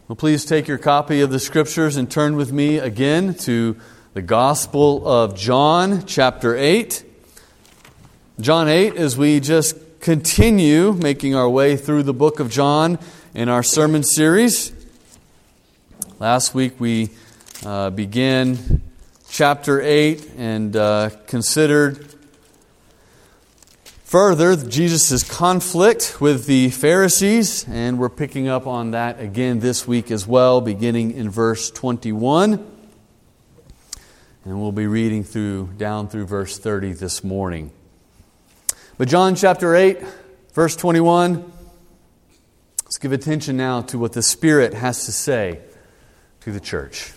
Well, please take your copy of the Scriptures and turn with me again to the Gospel of John, chapter 8. John 8, as we just continue making our way through the book of John in our sermon series. Last week we began chapter 8 and considered further Jesus' conflict with the Pharisees, and we're picking up on that again this week as well, beginning in verse 21. And we'll be reading down through verse 30 this morning. But John chapter 8, verse 21, let's give attention now to what the Spirit has to say to the church.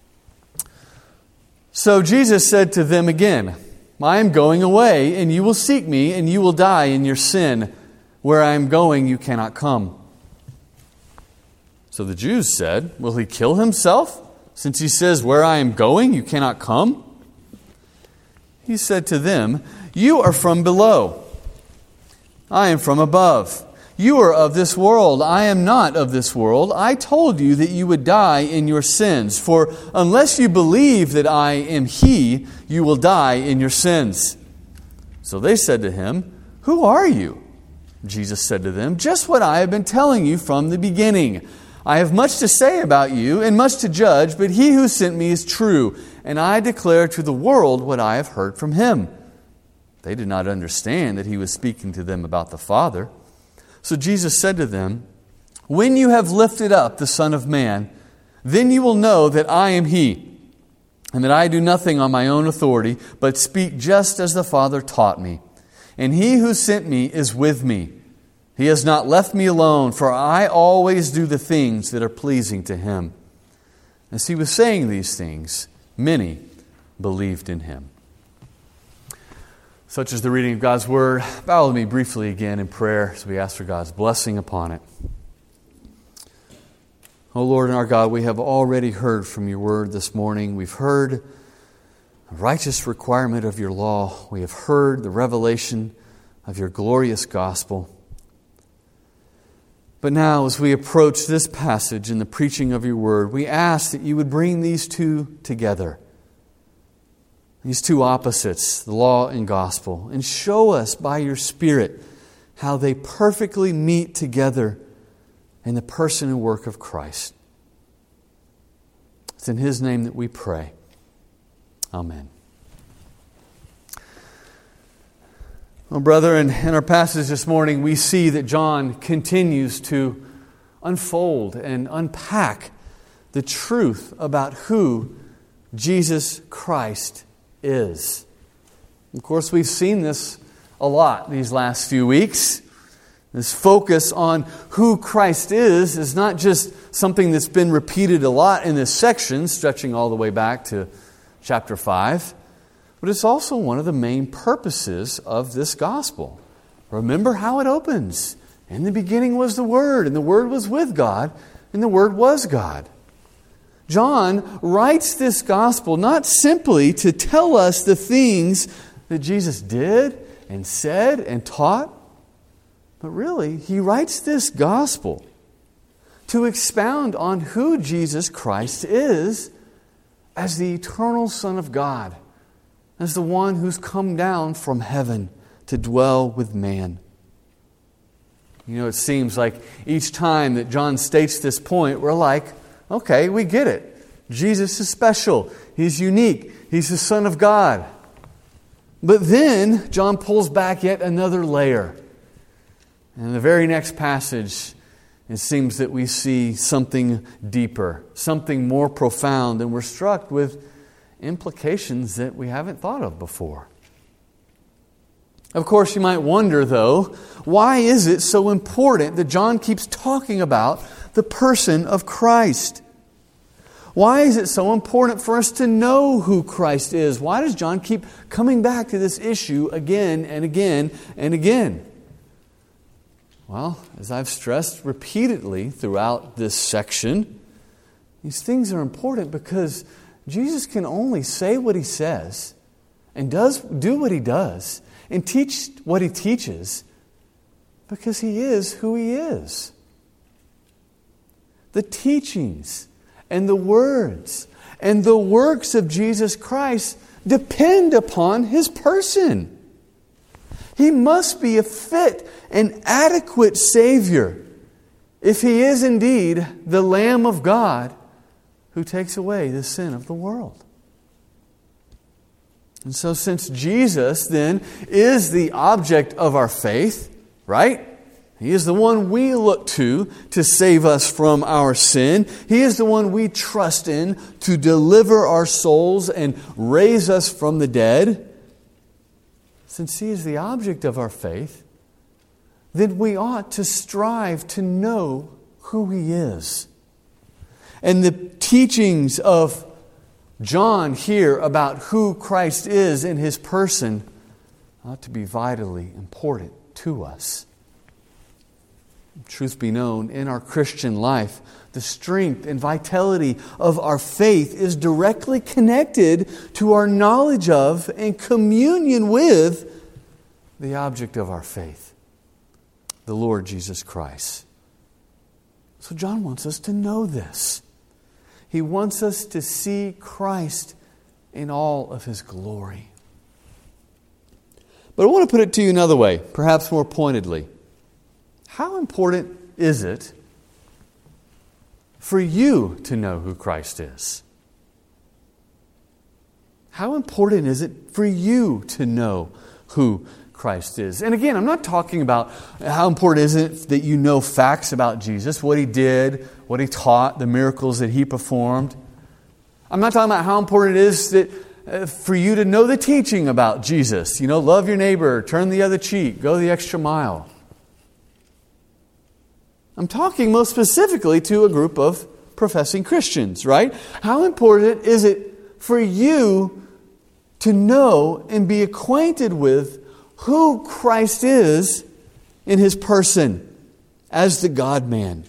So Jesus said to them again, I am going away, and you will seek me, and you will die in your sin. Where I am going, you cannot come. So the Jews said, will he kill himself, since he says, where I am going, you cannot come? He said to them, you are from below. I am from above. You are of this world. I am not of this world. I told you that you would die in your sins. For unless you believe that I am He, you will die in your sins. So they said to him, who are you? Jesus said to them, just what I have been telling you from the beginning. I have much to say about you and much to judge, but He who sent me is true, and I declare to the world what I have heard from Him. They did not understand that He was speaking to them about the Father. So Jesus said to them, when you have lifted up the Son of Man, then you will know that I am He, and that I do nothing on my own authority, but speak just as the Father taught me. And He who sent me is with me. He has not left me alone, for I always do the things that are pleasing to Him. As He was saying these things, many believed in Him. Such is the reading of God's Word. Bow with me briefly again in prayer as we ask for God's blessing upon it. O Lord and our God, we have already heard from Your Word this morning. We've heard the righteous requirement of Your law. We have heard the revelation of Your glorious gospel. But now, as we approach this passage in the preaching of Your Word, we ask that You would bring these two together. These two opposites, the law and gospel, and show us by Your Spirit how they perfectly meet together in the person and work of Christ. It's in His name that we pray. Amen. Well, brethren, in our passage this morning, we see that John continues to unfold and unpack the truth about who Jesus Christ is. Of course, we've seen this a lot these last few weeks. This focus on who Christ is not just something that's been repeated a lot in this section, stretching all the way back to chapter 5, but it's also one of the main purposes of this gospel. Remember how it opens. In the beginning was the Word, and the Word was with God, and the Word was God. John writes this gospel not simply to tell us the things that Jesus did and said and taught, but really, he writes this gospel to expound on who Jesus Christ is as the eternal Son of God, as the one who's come down from heaven to dwell with man. You know, it seems like each time that John states this point, we're like, okay, we get it. Jesus is special. He's unique. He's the Son of God. But then John pulls back yet another layer. And in the very next passage, it seems that we see something deeper, something more profound, and we're struck with implications that we haven't thought of before. Of course, you might wonder, though, why is it so important that John keeps talking about the person of Christ? Why is it so important for us to know who Christ is? Why does John keep coming back to this issue again and again and again? Well, as I've stressed repeatedly throughout this section, these things are important because Jesus can only say what He says and do what He does and teach what He teaches because He is who He is. the teachings and the words and the works of Jesus Christ depend upon His person. He must be a fit and adequate Savior if He is indeed the Lamb of God who takes away the sin of the world. And so since Jesus then is the object of our faith, right? He is the one we look to save us from our sin. He is the one we trust in to deliver our souls and raise us from the dead. Since He is the object of our faith, then we ought to strive to know who He is. And the teachings of John here about who Christ is in His person ought to be vitally important to us. Truth be known, in our Christian life, the strength and vitality of our faith is directly connected to our knowledge of and communion with the object of our faith, the Lord Jesus Christ. So John wants us to know this. He wants us to see Christ in all of His glory. But I want to put it to you another way, perhaps more pointedly. How important is it for you to know who Christ is? How important is it for you to know who Christ is? And again, I'm not talking about how important is it that you know facts about Jesus, what He did, what He taught, the miracles that He performed. I'm not talking about how important it is that for you to know the teaching about Jesus. You know, love your neighbor, turn the other cheek, go the extra mile. I'm talking most specifically to a group of professing Christians, right? How important is it for you to know and be acquainted with who Christ is in His person as the God-man?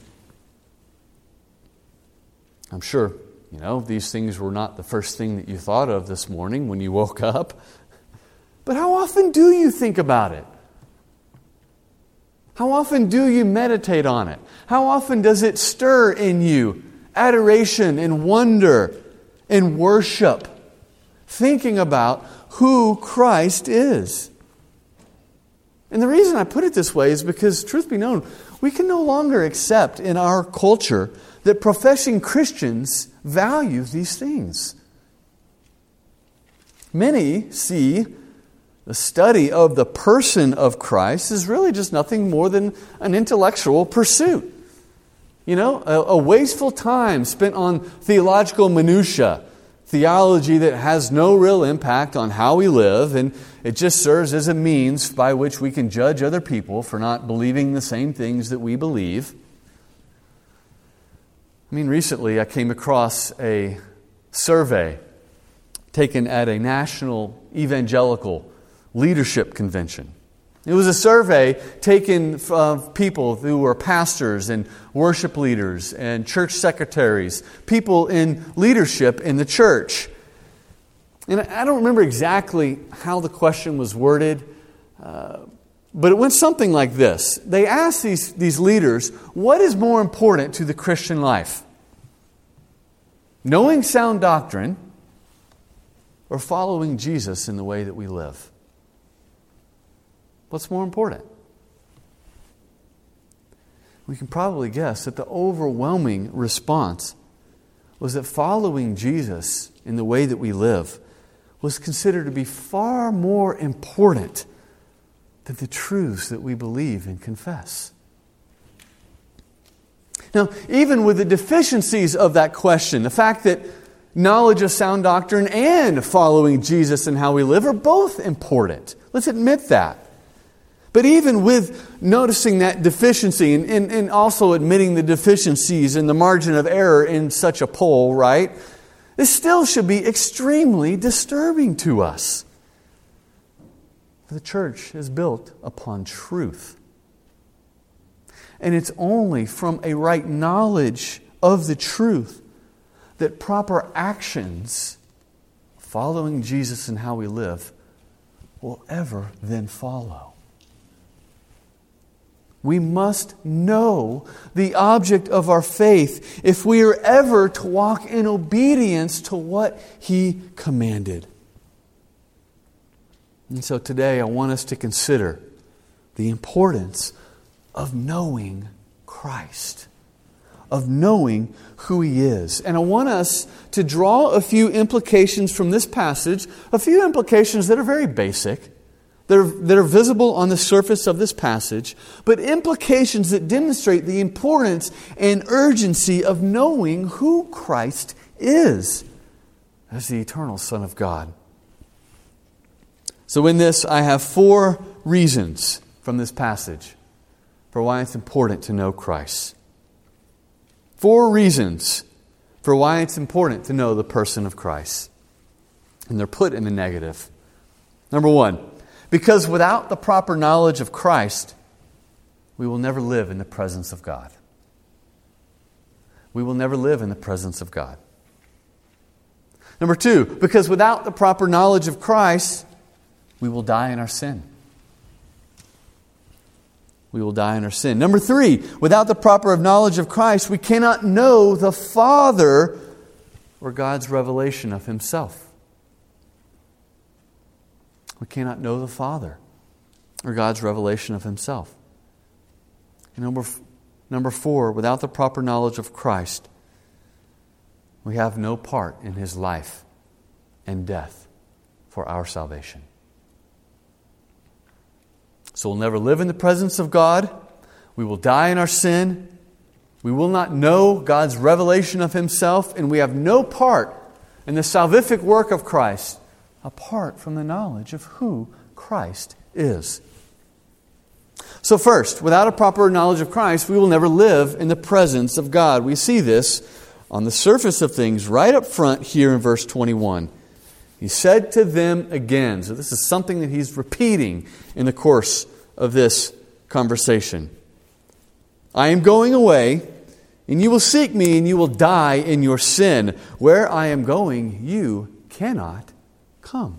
I'm sure, these things were not the first thing that you thought of this morning when you woke up. But how often do you think about it? How often do you meditate on it? How often does it stir in you adoration and wonder and worship, thinking about who Christ is? And the reason I put it this way is because, truth be known, we can no longer accept in our culture that professing Christians value these things. Many see the study of the person of Christ is really just nothing more than an intellectual pursuit. A wasteful time spent on theological minutia, theology that has no real impact on how we live, and it just serves as a means by which we can judge other people for not believing the same things that we believe. Recently I came across a survey taken at a national evangelical leadership convention. It was a survey taken of people who were pastors and worship leaders and church secretaries, people in leadership in the church. And I don't remember exactly how the question was worded, but it went something like this. They asked these leaders, what is more important to the Christian life? Knowing sound doctrine or following Jesus in the way that we live? What's more important? We can probably guess that the overwhelming response was that following Jesus in the way that we live was considered to be far more important than the truths that we believe and confess. Now, even with the deficiencies of that question, the fact that knowledge of sound doctrine and following Jesus and how we live are both important. Let's admit that. But even with noticing that deficiency and also admitting the deficiencies and the margin of error in such a poll, right? This still should be extremely disturbing to us. The church is built upon truth. And it's only from a right knowledge of the truth that proper actions, following Jesus and how we live, will ever then follow. We must know the object of our faith if we are ever to walk in obedience to what He commanded. And so today I want us to consider the importance of knowing Christ, of knowing who He is. And I want us to draw a few implications from this passage, a few implications that are very basic, that are visible on the surface of this passage, but implications that demonstrate the importance and urgency of knowing who Christ is as the eternal Son of God. So in this, I have 4 reasons from this passage for why it's important to know Christ. 4 reasons for why it's important to know the person of Christ. And they're put in the negative. Number 1, because without the proper knowledge of Christ, we will never live in the presence of God. We will never live in the presence of God. Number 2, because without the proper knowledge of Christ, we will die in our sin. We will die in our sin. Number 3, without the proper knowledge of Christ, we cannot know the Father or God's revelation of Himself. We cannot know the Father or God's revelation of Himself. And number 4, without the proper knowledge of Christ, we have no part in His life and death for our salvation. So we'll never live in the presence of God. We will die in our sin. We will not know God's revelation of Himself, and we have no part in the salvific work of Christ apart from the knowledge of who Christ is. So first, without a proper knowledge of Christ, we will never live in the presence of God. We see this on the surface of things right up front here in verse 21. He said to them again. So this is something that He's repeating in the course of this conversation. I am going away, and you will seek me, and you will die in your sin. Where I am going, you cannot come.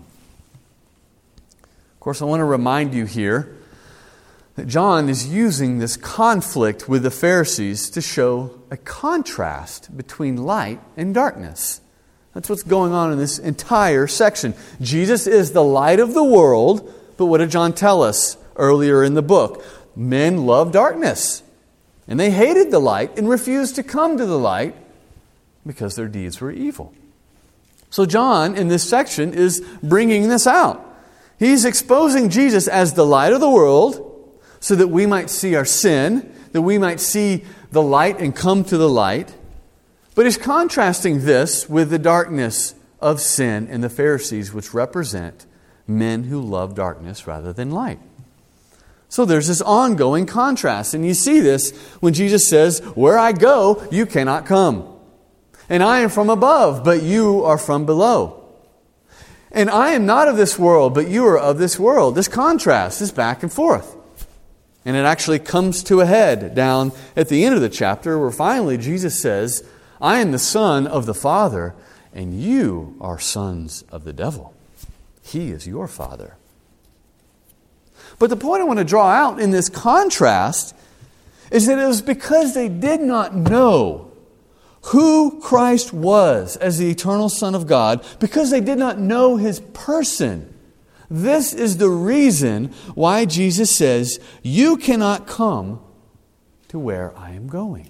Of course, I want to remind you here that John is using this conflict with the Pharisees to show a contrast between light and darkness. That's what's going on in this entire section. Jesus is the light of the world, but what did John tell us earlier in the book? Men love darkness, and they hated the light and refused to come to the light because their deeds were evil. So John, in this section, is bringing this out. He's exposing Jesus as the light of the world so that we might see our sin, that we might see the light and come to the light. But he's contrasting this with the darkness of sin and the Pharisees, which represent men who love darkness rather than light. So there's this ongoing contrast. And you see this when Jesus says, where I go, you cannot come. And I am from above, but you are from below. And I am not of this world, but you are of this world. This contrast is back and forth. And it actually comes to a head down at the end of the chapter where finally Jesus says, I am the Son of the Father, and you are sons of the devil. He is your father. But the point I want to draw out in this contrast is that it was because they did not know who Christ was as the eternal Son of God, because they did not know His person. This is the reason why Jesus says, you cannot come to where I am going.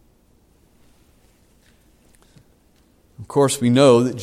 Of course, we know that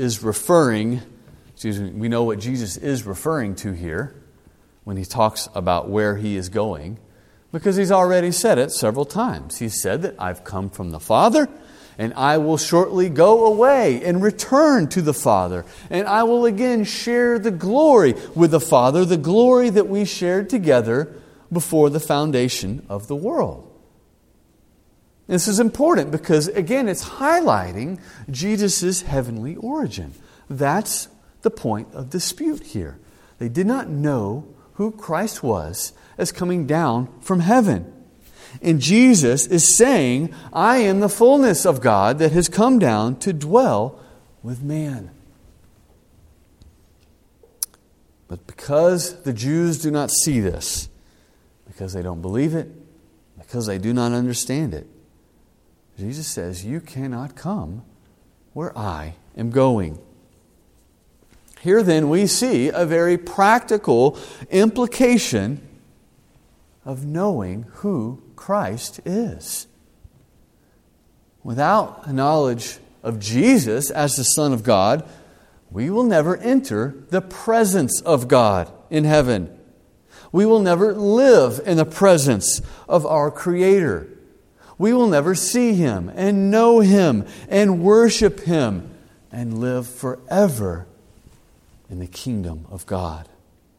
we know what Jesus is referring to here when He talks about where He is going, because He's already said it several times. He said that I've come from the Father, and I will shortly go away and return to the Father, and I will again share the glory with the Father, the glory that we shared together before the foundation of the world. This is important because, again, it's highlighting Jesus' heavenly origin. That's the point of dispute here. They did not know who Christ was as coming down from heaven. And Jesus is saying, I am the fullness of God that has come down to dwell with man. But because the Jews do not see this, because they don't believe it, because they do not understand it. Jesus says, you cannot come where I am going. Here then we see a very practical implication of knowing who Christ is. Without a knowledge of Jesus as the Son of God, we will never enter the presence of God in heaven. We will never live in the presence of our Creator. We will never see Him and know Him and worship Him and live forever in the kingdom of God.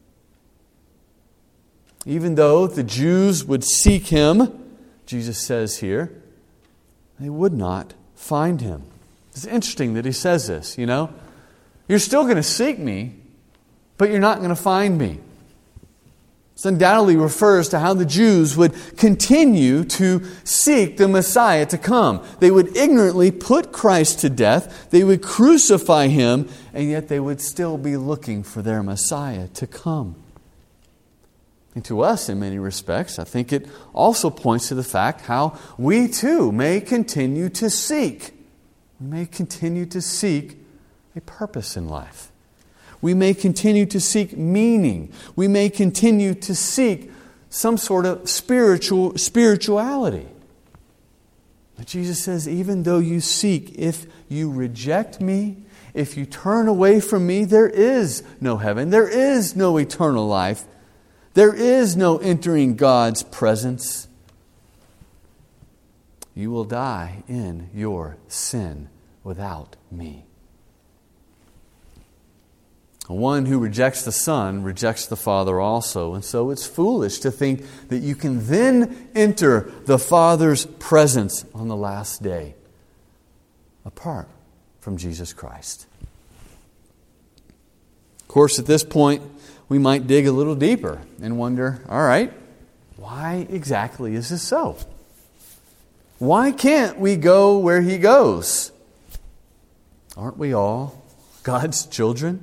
Even though the Jews would seek Him, Jesus says here, they would not find Him. It's interesting that He says this, You're still going to seek Me, but you're not going to find Me. This undoubtedly refers to how the Jews would continue to seek the Messiah to come. They would ignorantly put Christ to death. They would crucify Him, and yet they would still be looking for their Messiah to come. And to us, in many respects, I think it also points to the fact how we too may continue to seek. We may continue to seek a purpose in life. We may continue to seek meaning. We may continue to seek some sort of spirituality. But Jesus says, even though you seek, if you reject Me, if you turn away from Me, there is no heaven. There is no eternal life. There is no entering God's presence. You will die in your sin without Me. One who rejects the Son rejects the Father also. And so it's foolish to think that you can then enter the Father's presence on the last day apart from Jesus Christ. Of course, at this point, we might dig a little deeper and wonder, all right, why exactly is this so? Why can't we go where He goes? Aren't we all God's children?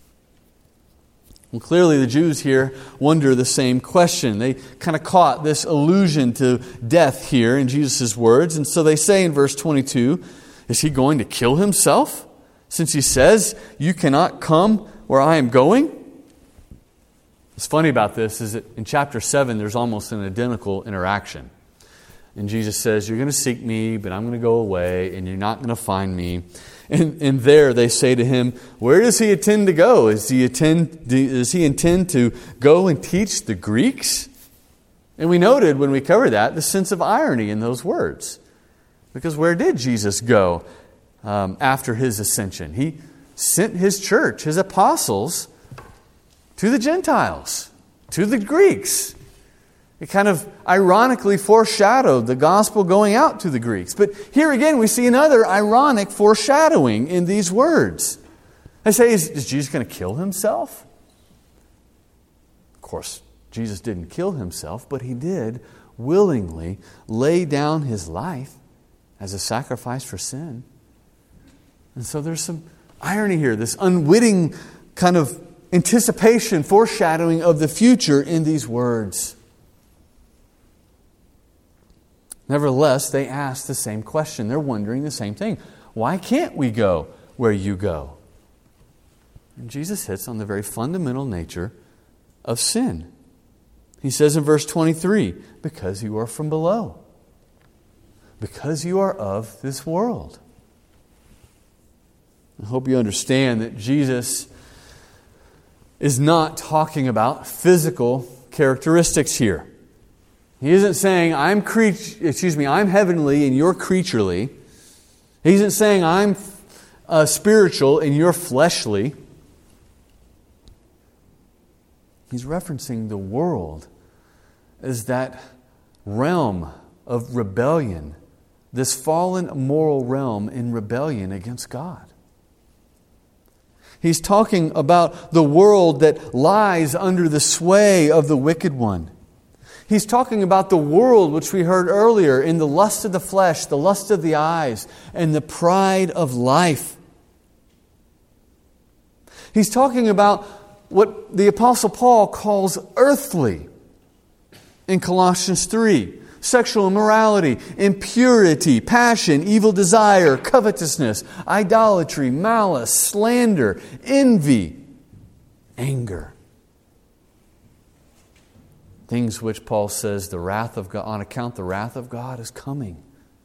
Well, clearly the Jews here wonder the same question. They kind of caught this allusion to death here in Jesus' words. And so they say in verse 22, is He going to kill Himself? Since He says, you cannot come where I am going? What's funny about this is that in chapter 7, there's almost an identical interaction. And Jesus says, you're going to seek Me, but I'm going to go away, and you're not going to find Me. And there they say to Him, where does He intend to go? Does He intend to go and teach the Greeks? And we noted when we covered that, the sense of irony in those words. Because where did Jesus go after His ascension? He sent His church, His apostles, to the Gentiles, to the Greeks. It kind of ironically foreshadowed the gospel going out to the Greeks. But here again we see another ironic foreshadowing in these words. I say, is Jesus going to kill Himself? Of course, Jesus didn't kill Himself, but He did willingly lay down His life as a sacrifice for sin. And so there's some irony here, this unwitting kind of anticipation, foreshadowing of the future in these words. Nevertheless, they ask the same question. They're wondering the same thing. Why can't we go where you go? And Jesus hits on the very fundamental nature of sin. He says in verse 23, because you are from below. Because you are of this world. I hope you understand that Jesus is not talking about physical characteristics here. He isn't saying, I'm heavenly and you're creaturely. He isn't saying, I'm spiritual and you're fleshly. He's referencing the world as that realm of rebellion, this fallen moral realm in rebellion against God. He's talking about the world that lies under the sway of the wicked one. He's talking about the world which we heard earlier in the lust of the flesh, the lust of the eyes, and the pride of life. He's talking about what the Apostle Paul calls earthly. In Colossians 3, sexual immorality, impurity, passion, evil desire, covetousness, idolatry, malice, slander, envy, anger. Things which Paul says the wrath of God, on account the wrath of God is coming.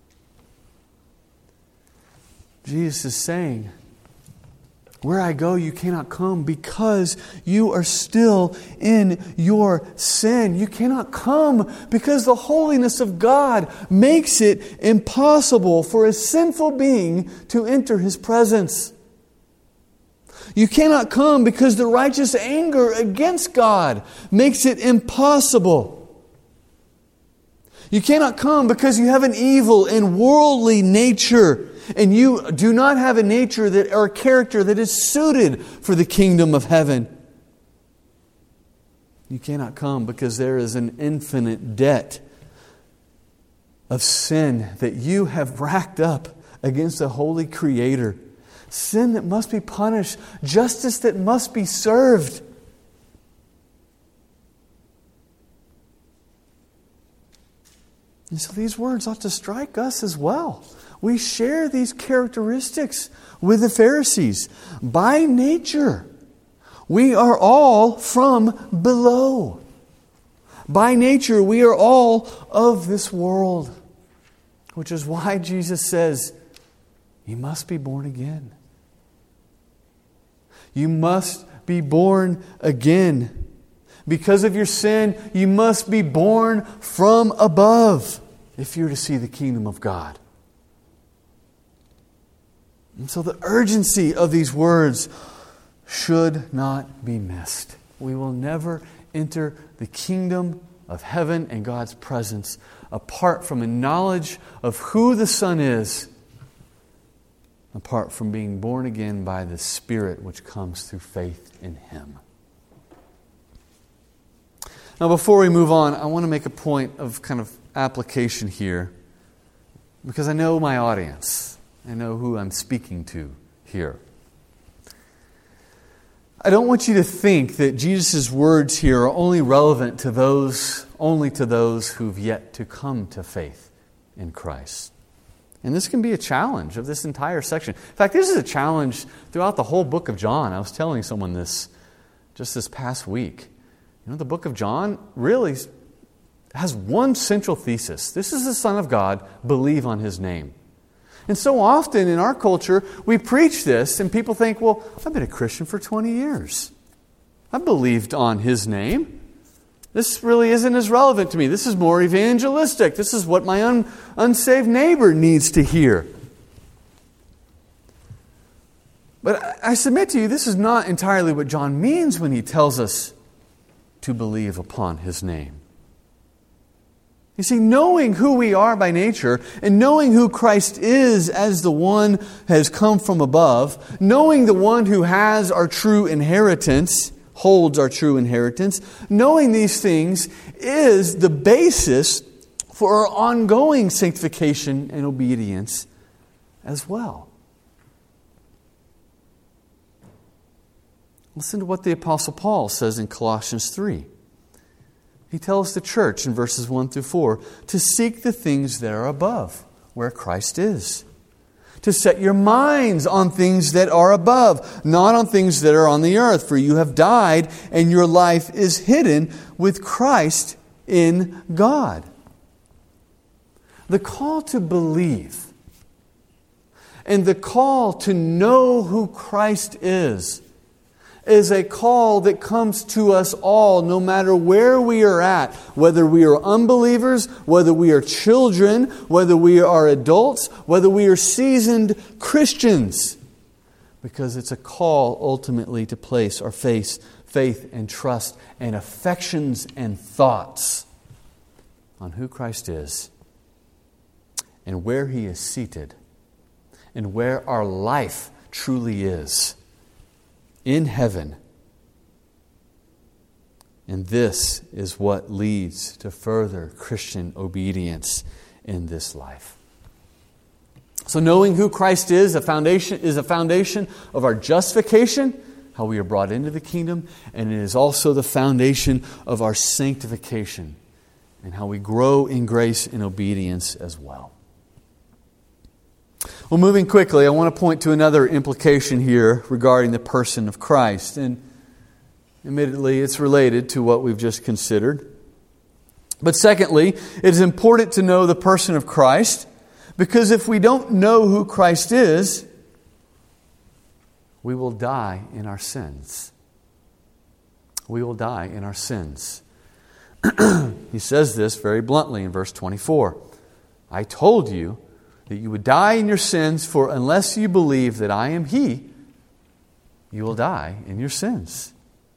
Jesus is saying, where I go, you cannot come because you are still in your sin. You cannot come because the holiness of God makes it impossible for a sinful being to enter His presence. You cannot come because the righteous anger against God makes it impossible. You cannot come because you have an evil and worldly nature, and you do not have a nature that or a character that is suited for the kingdom of heaven. You cannot come because there is an infinite debt of sin that you have racked up against a holy Creator. Sin that must be punished, justice that must be served. And so these words ought to strike us as well. We share these characteristics with the Pharisees. By nature, we are all from below. By nature, we are all of this world. Which is why Jesus says, you must be born again. You must be born again. Because of your sin, you must be born from above if you're to see the kingdom of God. And so the urgency of these words should not be missed. We will never enter the kingdom of heaven and God's presence apart from a knowledge of who the Son is, apart from being born again by the Spirit which comes through faith in Him. Now, before we move on, I want to make a point of kind of application here, because I know my audience. I know who I'm speaking to here. I don't want you to think that Jesus' words here are only relevant to those who've yet to come to faith in Christ. And this can be a challenge of this entire section. In fact, this is a challenge throughout the whole book of John. I was telling someone this just this past week. You know, the book of John really has one central thesis. This is the Son of God. Believe on His name. And so often in our culture, we preach this and people think, well, I've been a Christian for 20 years. I've believed on His name. This really isn't as relevant to me. This is more evangelistic. This is what my unsaved neighbor needs to hear. But I submit to you, this is not entirely what John means when he tells us to believe upon His name. You see, knowing who we are by nature and knowing who Christ is as the one who has come from above, knowing the one who has our true inheritance, holds our true inheritance, knowing these things is the basis for our ongoing sanctification and obedience as well. Listen to what the Apostle Paul says in Colossians 3. He tells the church in verses 1 through 4 to seek the things that are above, where Christ is. To set your minds on things that are above, not on things that are on the earth. For you have died, and your life is hidden with Christ in God. The call to believe and the call to know who Christ is a call that comes to us all, no matter where we are at, whether we are unbelievers, whether we are children, whether we are adults, whether we are seasoned Christians. Because it's a call ultimately to place our faith and trust and affections and thoughts on who Christ is and where He is seated and where our life truly is. In heaven. And this is what leads to further Christian obedience in this life. So knowing who Christ is a foundation of our justification, how we are brought into the kingdom, and it is also the foundation of our sanctification and how we grow in grace and obedience as well. Well, moving quickly, I want to point to another implication here regarding the person of Christ. And admittedly, it's related to what we've just considered. But secondly, it is important to know the person of Christ, because if we don't know who Christ is, we will die in our sins. We will die in our sins. He says this very bluntly in verse 24. I told you that you would die in your sins, for unless you believe that I am He, you will die in your sins.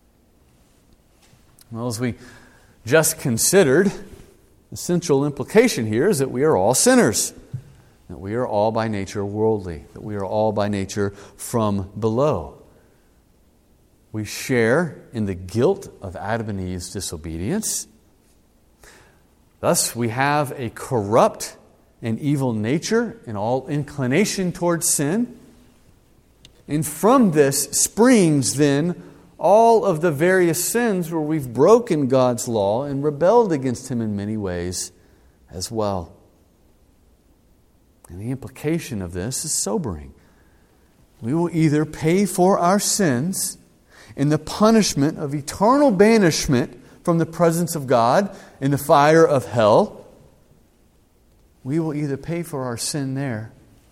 Well, as we just considered, the central implication here is that we are all sinners, that we are all by nature worldly, that we are all by nature from below. We share in the guilt of Adam and Eve's disobedience. Thus, we have a corrupt and evil nature and all inclination towards sin. And from this springs then all of the various sins where we've broken God's law and rebelled against Him in many ways as well. And the implication of this is sobering. We will either pay for our sins in the punishment of eternal banishment from the presence of God in the fire of hell. We will either pay for our sin there,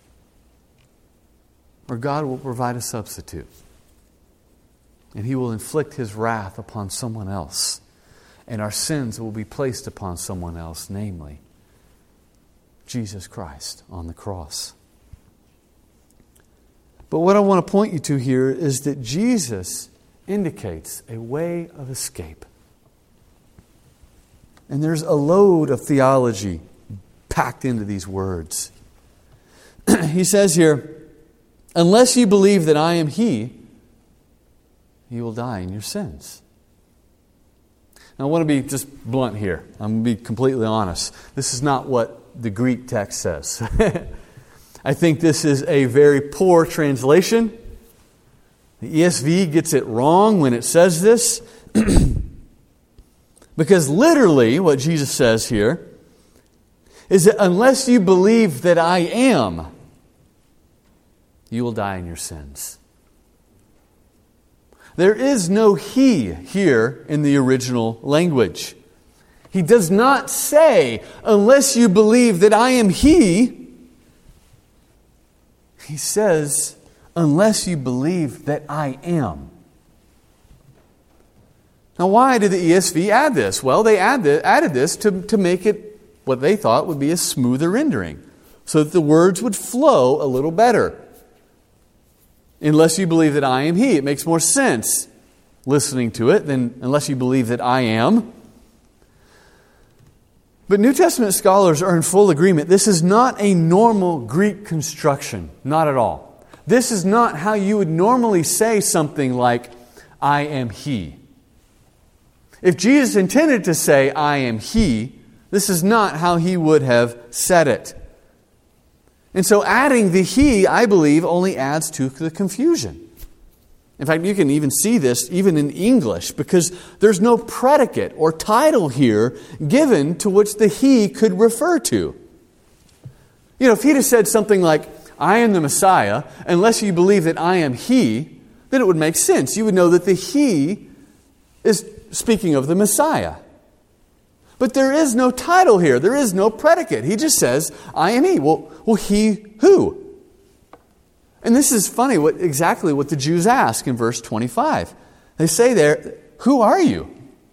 or God will provide a substitute. And He will inflict His wrath upon someone else. And our sins will be placed upon someone else, namely Jesus Christ on the cross. But what I want to point you to here is that Jesus indicates a way of escape. And there's a load of theology packed into these words. He says here, unless you believe that I am He, you will die in your sins. Now, I want to be just blunt here. I'm going to be completely honest. This is not what the Greek text says. I think this is a very poor translation. The ESV gets it wrong when it says this. Because literally what Jesus says here is that unless you believe that I am, you will die in your sins. There is no He here in the original language. He does not say, unless you believe that I am He. He says, unless you believe that I am. Now, why did the ESV add this? Well, they added this to make it what they thought would be a smoother rendering, so that the words would flow a little better. Unless you believe that I am He. It makes more sense listening to it than unless you believe that I am. But New Testament scholars are in full agreement. This is not a normal Greek construction. Not at all. This is not how you would normally say something like, I am He. If Jesus intended to say, I am He, this is not how He would have said it. And so adding the He, I believe, only adds to the confusion. In fact, you can even see this even in English, because there's no predicate or title here given to which the He could refer to. You know, if He'd have said something like, I am the Messiah, unless you believe that I am He, then it would make sense. You would know that the He is speaking of the Messiah. But there is no title here. There is no predicate. He just says, I am He. Well, He who? And this is funny, exactly what the Jews ask in verse 25. They say there, who are you?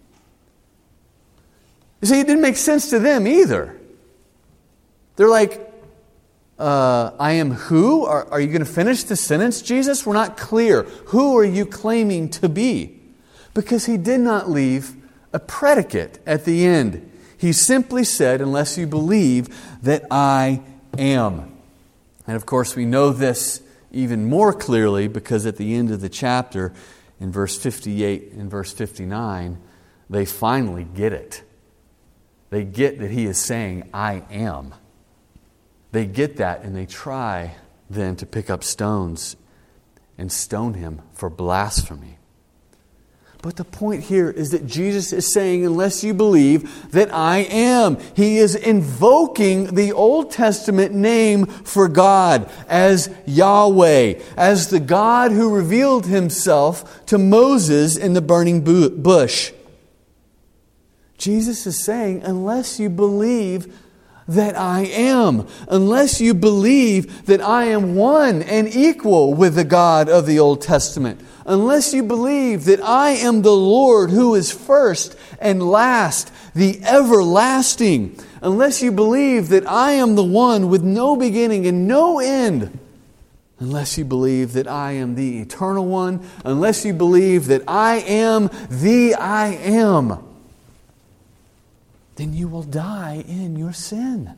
You see, it didn't make sense to them either. They're like, I am who? Are you going to finish the sentence, Jesus? We're not clear. Who are you claiming to be? Because He did not leave a predicate at the end. He simply said, unless you believe that I am. And of course, we know this even more clearly because at the end of the chapter, in verse 58 and verse 59, they finally get it. They get that He is saying, I am. They get that, and they try then to pick up stones and stone Him for blasphemy. But the point here is that Jesus is saying, unless you believe that I am. He is invoking the Old Testament name for God as Yahweh, as the God who revealed Himself to Moses in the burning bush. Jesus is saying, unless you believe that I am, unless you believe that I am one and equal with the God of the Old Testament, unless you believe that I am the Lord who is first and last, the everlasting, unless you believe that I am the one with no beginning and no end, unless you believe that I am the eternal one, unless you believe that I am the I am, then you will die in your sin.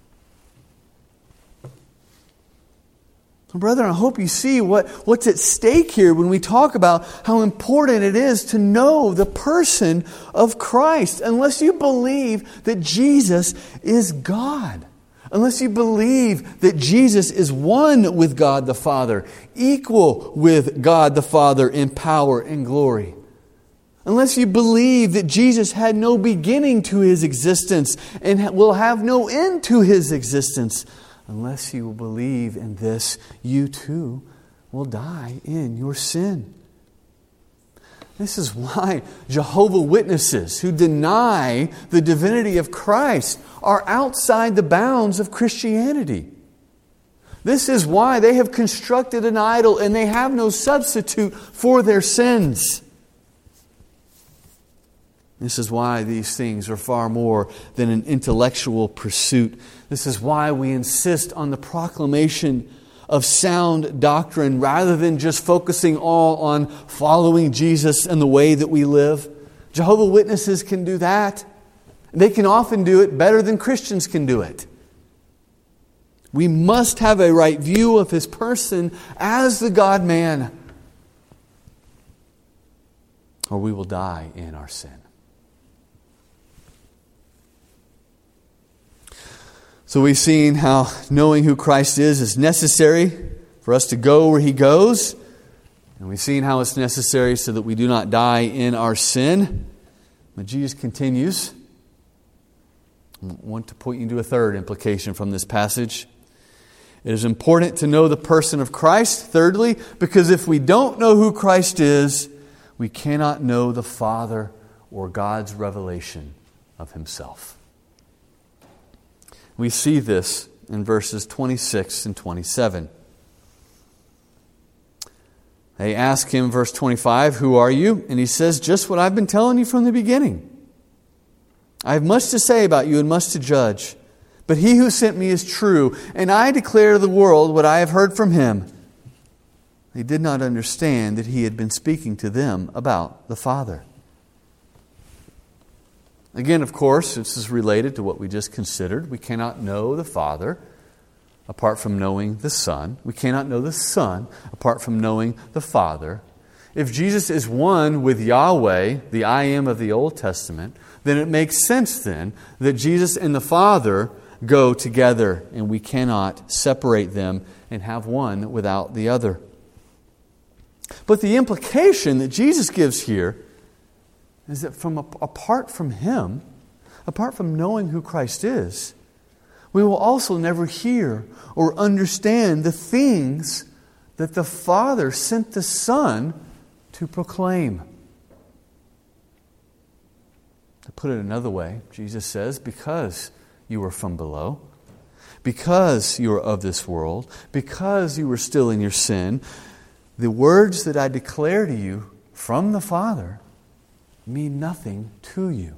Brother, I hope you see what's at stake here when we talk about how important it is to know the person of Christ. Unless you believe that Jesus is God, unless you believe that Jesus is one with God the Father, equal with God the Father in power and glory, unless you believe that Jesus had no beginning to His existence and will have no end to His existence, unless you believe in this, you too will die in your sin. This is why Jehovah's Witnesses who deny the divinity of Christ are outside the bounds of Christianity. This is why they have constructed an idol and they have no substitute for their sins. This is why these things are far more than an intellectual pursuit. This is why we insist on the proclamation of sound doctrine rather than just focusing all on following Jesus and the way that we live. Jehovah's Witnesses can do that. They can often do it better than Christians can do it. We must have a right view of His person as the God-man, or we will die in our sin. So we've seen how knowing who Christ is necessary for us to go where He goes. And we've seen how it's necessary so that we do not die in our sin. But Jesus continues. I want to point you to a third implication from this passage. It is important to know the person of Christ, thirdly, because if we don't know who Christ is, we cannot know the Father or God's revelation of Himself. We see this in verses 26 and 27. They ask Him, verse 25, "Who are you?" And He says, "Just what I've been telling you from the beginning. I have much to say about you and much to judge. But He who sent me is true, and I declare to the world what I have heard from Him." They did not understand that He had been speaking to them about the Father. Again, of course, this is related to what we just considered. We cannot know the Father apart from knowing the Son. We cannot know the Son apart from knowing the Father. If Jesus is one with Yahweh, the I Am of the Old Testament, then it makes sense then that Jesus and the Father go together, and we cannot separate them and have one without the other. But the implication that Jesus gives here is that apart from Him, apart from knowing who Christ is, we will also never hear or understand the things that the Father sent the Son to proclaim. To put it another way, Jesus says, because you are from below, because you are of this world, because you are still in your sin, the words that I declare to you from the Father mean nothing to you.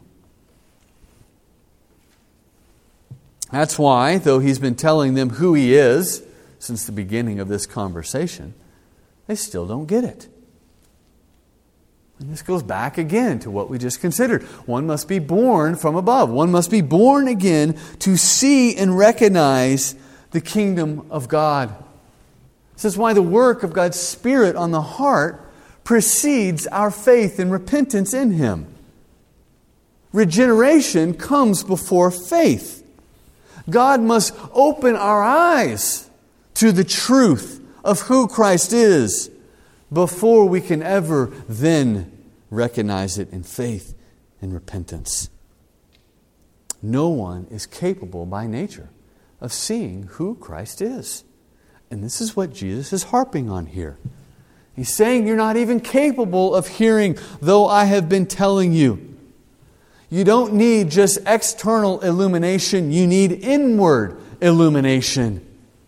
That's why, though He's been telling them who He is since the beginning of this conversation, they still don't get it. And this goes back again to what we just considered. One must be born from above. One must be born again to see and recognize the kingdom of God. This is why the work of God's Spirit on the heart precedes our faith and repentance in Him. Regeneration comes before faith. God must open our eyes to the truth of who Christ is before we can ever then recognize it in faith and repentance. No one is capable by nature of seeing who Christ is. And this is what Jesus is harping on here. He's saying you're not even capable of hearing, though I have been telling you. You don't need just external illumination. You need inward illumination.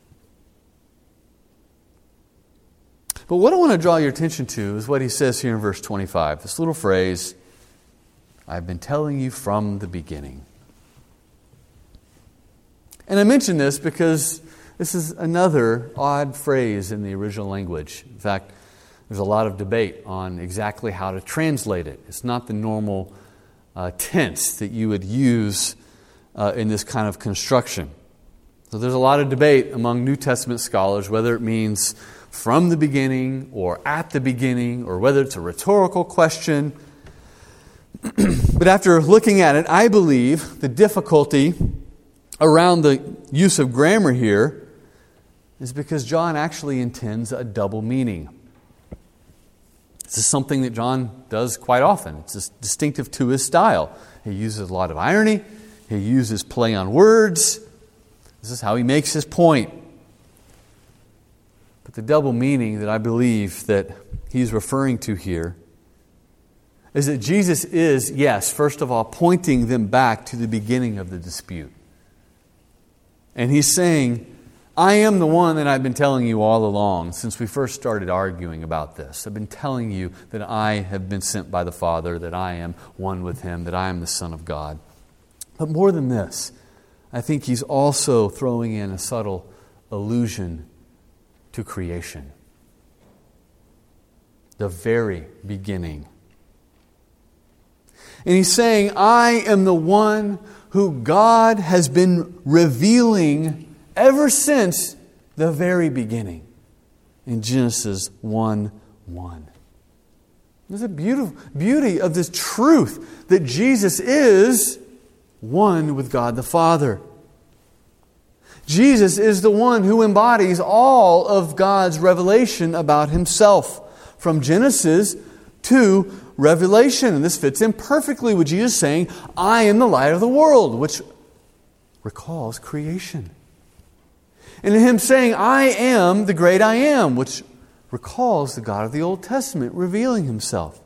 But what I want to draw your attention to is what he says here in verse 25. This little phrase, I've been telling you from the beginning. And I mention this because this is another odd phrase in the original language. In fact, there's a lot of debate on exactly how to translate it. It's not the normal tense that you would use in this kind of construction. So there's a lot of debate among New Testament scholars whether it means from the beginning or at the beginning, or whether it's a rhetorical question. But after looking at it, I believe the difficulty around the use of grammar here is because John actually intends a double meaning. This is something that John does quite often. It's distinctive to his style. He uses a lot of irony. He uses play on words. This is how he makes his point. But the double meaning that I believe that he's referring to here is that Jesus is, yes, first of all, pointing them back to the beginning of the dispute. And he's saying, I am the one that I've been telling you all along since we first started arguing about this. I've been telling you that I have been sent by the Father, that I am one with Him, that I am the Son of God. But more than this, I think he's also throwing in a subtle allusion to creation. The very beginning. And he's saying, I am the one who God has been revealing ever since the very beginning. In Genesis 1:1. There's a beauty of this truth that Jesus is one with God the Father. Jesus is the one who embodies all of God's revelation about Himself, from Genesis to Revelation. And this fits in perfectly with Jesus saying, I am the light of the world, which recalls creation. And in Him saying, I am the great I am, which recalls the God of the Old Testament revealing Himself.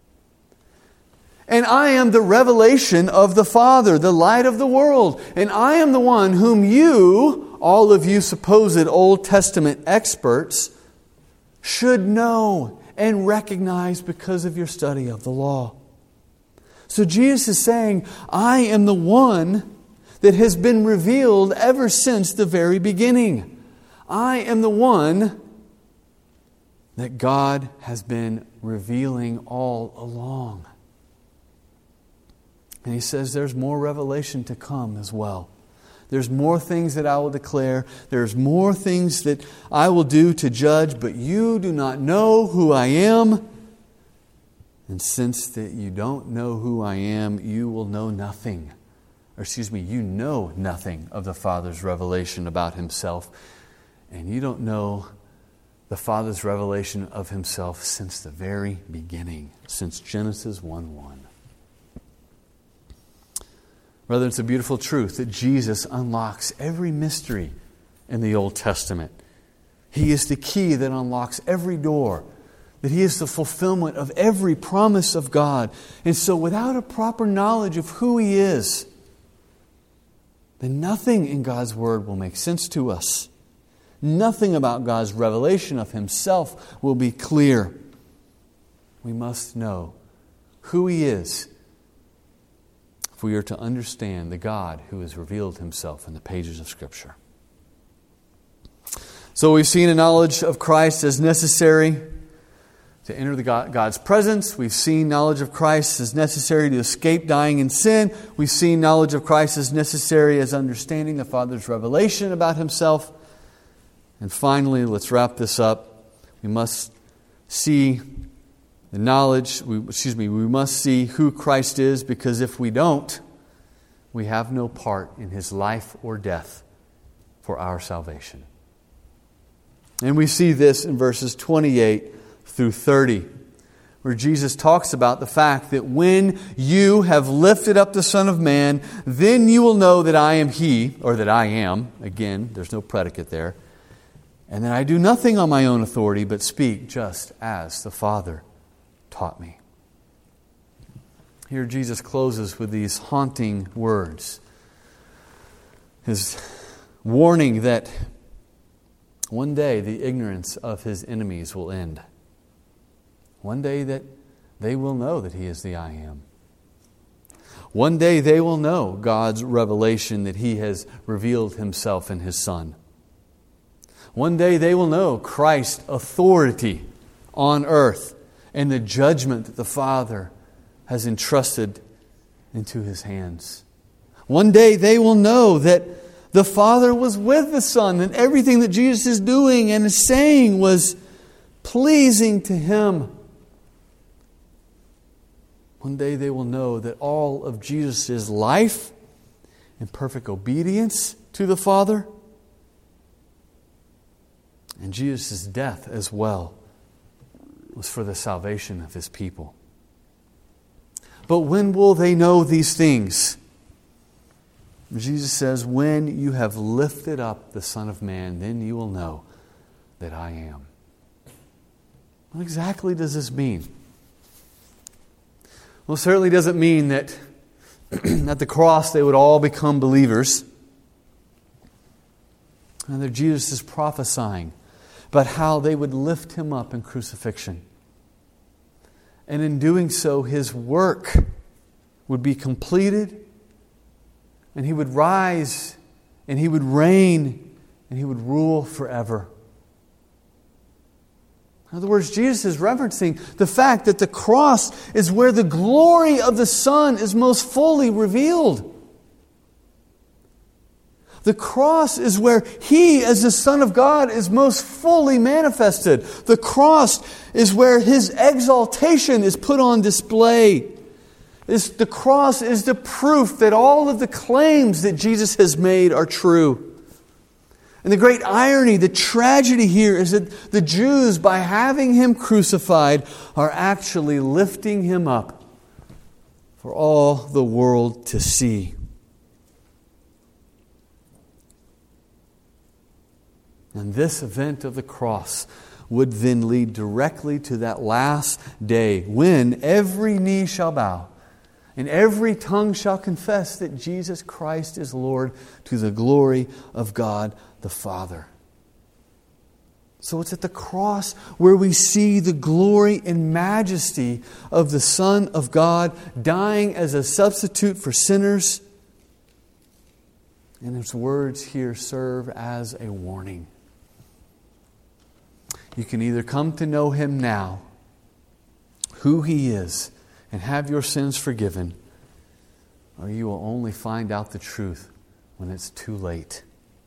And I am the revelation of the Father, the light of the world. And I am the one whom you, all of you supposed Old Testament experts, should know and recognize because of your study of the law. So Jesus is saying, I am the one that has been revealed ever since the very beginning. I am the one that God has been revealing all along. And He says there's more revelation to come as well. There's more things that I will declare. There's more things that I will do to judge, but you do not know who I am. And since that you don't know who I am, you will know nothing. You know nothing of the Father's revelation about Himself. And you don't know the Father's revelation of Himself since the very beginning, since Genesis 1:1. Brother, it's a beautiful truth that Jesus unlocks every mystery in the Old Testament. He is the key that unlocks every door. That He is the fulfillment of every promise of God. And so without a proper knowledge of who He is, then nothing in God's Word will make sense to us. Nothing about God's revelation of Himself will be clear. We must know who He is if we are to understand the God who has revealed Himself in the pages of Scripture. So we've seen a knowledge of Christ as necessary to enter God's presence. We've seen knowledge of Christ as necessary to escape dying in sin. We've seen knowledge of Christ as necessary as understanding the Father's revelation about Himself. And finally, let's wrap this up. We must see the knowledge, we must see who Christ is, because if we don't, we have no part in His life or death for our salvation. And we see this in verses 28 through 30, where Jesus talks about the fact that when you have lifted up the Son of Man, then you will know that I am He, or that I am. Again, there's no predicate there. And that I do nothing on my own authority, but speak just as the Father taught me. Here Jesus closes with these haunting words. His warning that one day the ignorance of His enemies will end. One day that they will know that He is the I Am. One day they will know God's revelation that He has revealed Himself in His Son. One day they will know Christ's authority on earth and the judgment that the Father has entrusted into His hands. One day they will know that the Father was with the Son and everything that Jesus is doing and is saying was pleasing to Him. One day they will know that all of Jesus' life in perfect obedience to the Father and Jesus' death as well was for the salvation of His people. But when will they know these things? Jesus says, when you have lifted up the Son of Man, then you will know that I am. What exactly does this mean? Well, it certainly doesn't mean that at the cross they would all become believers. And that Jesus is prophesying about how they would lift Him up in crucifixion. And in doing so, His work would be completed, and He would rise, and He would reign, and He would rule forever. In other words, Jesus is referencing the fact that the cross is where the glory of the Son is most fully revealed. The cross is where He, as the Son of God, is most fully manifested. The cross is where His exaltation is put on display. The cross is the proof that all of the claims that Jesus has made are true. And the great irony, the tragedy here is that the Jews, by having Him crucified, are actually lifting Him up for all the world to see. And this event of the cross would then lead directly to that last day when every knee shall bow and every tongue shall confess that Jesus Christ is Lord, to the glory of God the Father. So it's at the cross where we see the glory and majesty of the Son of God dying as a substitute for sinners. And His words here serve as a warning. You can either come to know Him now, who He is, and have your sins forgiven, or you will only find out the truth when it's too late.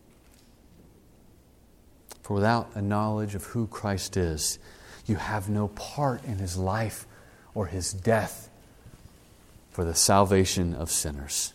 For without a knowledge of who Christ is, you have no part in His life or His death for the salvation of sinners.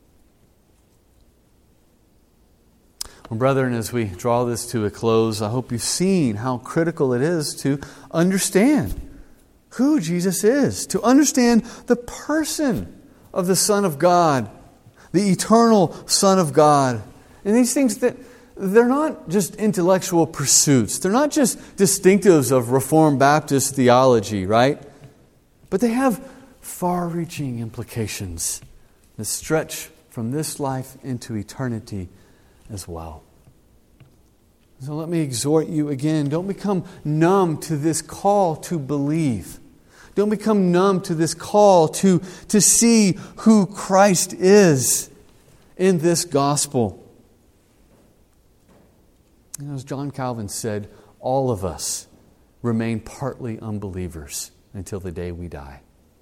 Well, brethren, as we draw this to a close, I hope you've seen how critical it is to understand who Jesus is, to understand the person of the Son of God, the eternal Son of God. And these things, that they're not just intellectual pursuits. They're not just distinctives of Reformed Baptist theology, right? But they have far-reaching implications that stretch from this life into eternity as well. So let me exhort you again. Don't become numb to this call to believe. Don't become numb to this call to see who Christ is in this gospel. You know, as John Calvin said, all of us remain partly unbelievers until the day we die.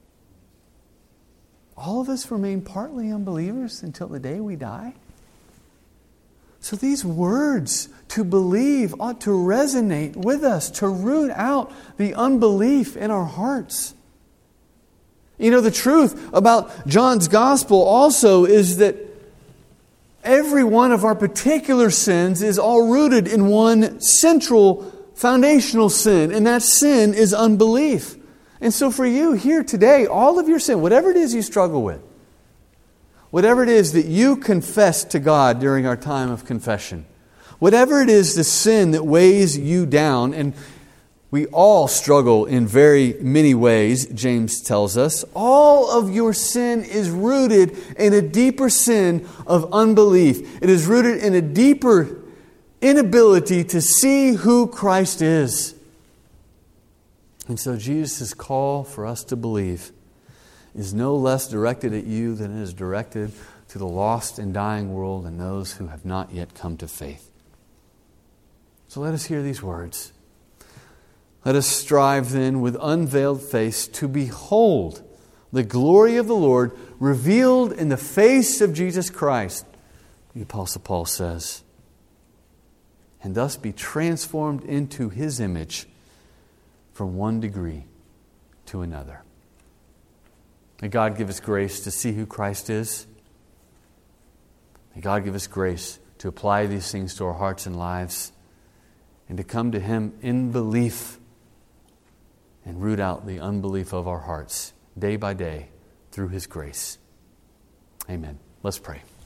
All of us remain partly unbelievers until the day we die. So these words, to believe, ought to resonate with us, to root out the unbelief in our hearts. You know, the truth about John's gospel also is that every one of our particular sins is all rooted in one central foundational sin, and that sin is unbelief. And so for you here today, all of your sin, whatever it is you struggle with, whatever it is that you confess to God during our time of confession, whatever it is the sin that weighs you down, and we all struggle in very many ways, James tells us, all of your sin is rooted in a deeper sin of unbelief. It is rooted in a deeper inability to see who Christ is. And so Jesus' call for us to believe is no less directed at you than it is directed to the lost and dying world and those who have not yet come to faith. So let us hear these words. Let us strive then with unveiled face to behold the glory of the Lord revealed in the face of Jesus Christ, the Apostle Paul says, and thus be transformed into His image from one degree to another. May God give us grace to see who Christ is. May God give us grace to apply these things to our hearts and lives and to come to Him in belief and root out the unbelief of our hearts day by day through His grace. Amen. Let's pray.